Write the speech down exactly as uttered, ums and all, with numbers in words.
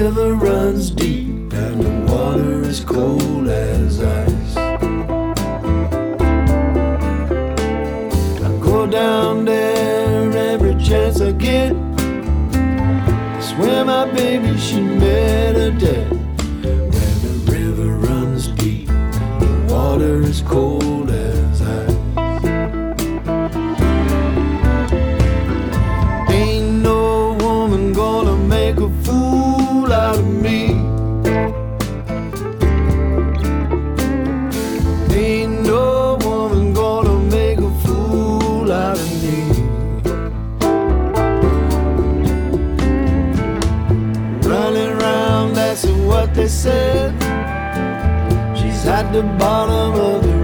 river runs deep and the water is cold as ice. I go down there every chance I get. Swear my baby, she met her dad. Where the river runs deep, the water is cold as ice. Ain't no woman gonna make a fool out of me. Ain't no woman gonna make a fool out of me. Running around, that's what they said. She's at the bottom of the